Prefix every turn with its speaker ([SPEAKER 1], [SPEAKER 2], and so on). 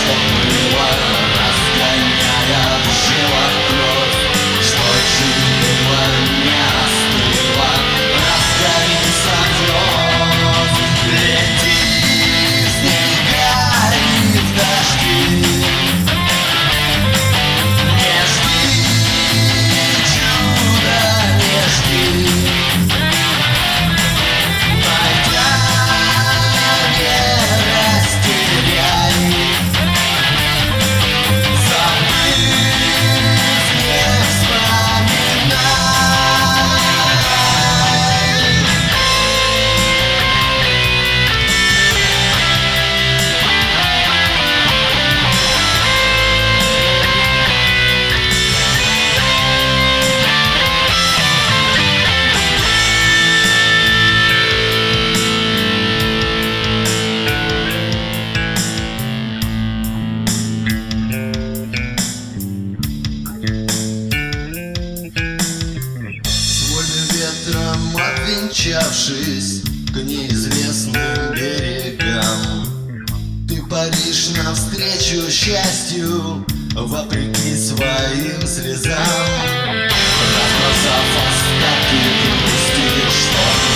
[SPEAKER 1] что было, разгоняя живот кровь, что чудило, не остыло, разгорится вновь. Лети, снегай в дожди, не жди чуда, не жди. Ветром обвенчавшись к неизвестным берегам, ты паришь навстречу счастью, вопреки своим слезам. Разбросав остатки грусти, что